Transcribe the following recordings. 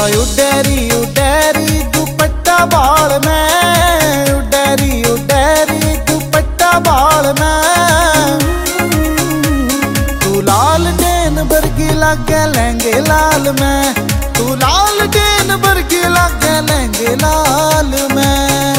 उडेरी उडेरी दुपट्टा बाल में, उडेरी उडेरी दुपट्टा बाल में। तू लाल डेन बरगी लागे लहंगे लाल में, तू लाल डेन बरगी लागे लहंगे लाल में।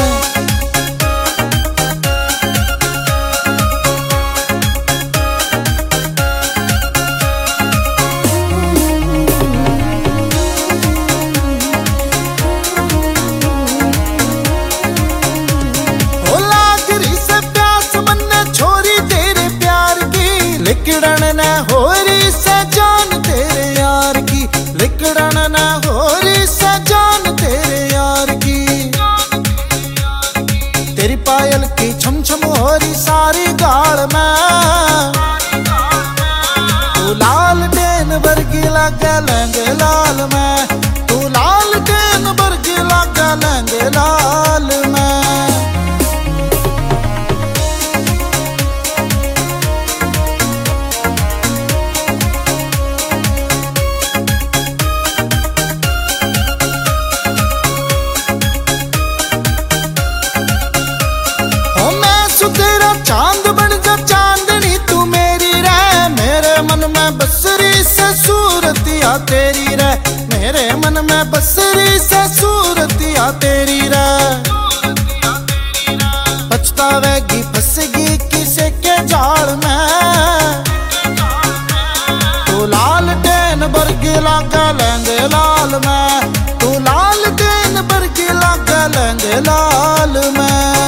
लिकड़न न हो रही सजान तेरे यार की, लिकड़न न हो रही सजान तेरे यार की। तेरी पायल की छम छम हो रही सारी गाल में। तू लाल डेन बरगी लागे लहंगे लाल में, तू लाल डेन बरगी लागे लहंगे लाल में। चांद बन जा चांदनी तू मेरी रह, मेरे मन में बसरी से सूरतिया तेरी रह, मेरे मन में बसरी से सूरतिया तेरी रह। पछतावेगी फंसेगी किसे के जाल में। तू लाल डेन बरगी लागे लहंगे लाल में, तू लाल डेन बरगी लागे लहंगे लाल में।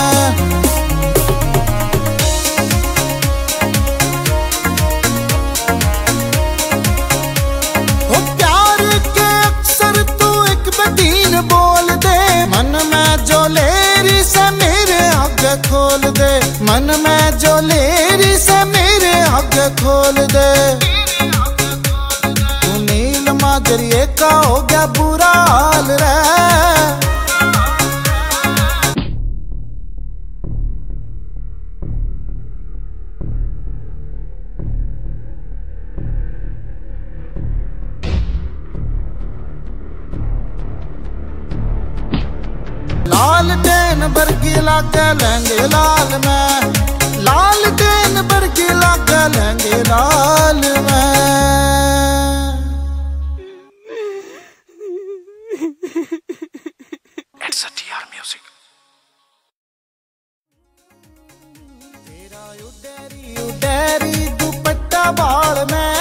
बोल दे मन में जो लेरी से मेरे आगे खोल दे, मन में जो लेरी से मेरे आगे खोल दे। तू नील माजरिए का हो गया बुरा हाल रे। लाल डेन बरगी लागे लहंगे लाल में, लाल डेन बरगी लागे लहंगे लाल में। It's a TR Music। तेरा उडेरी उडेरी दुपट्टा बाल में,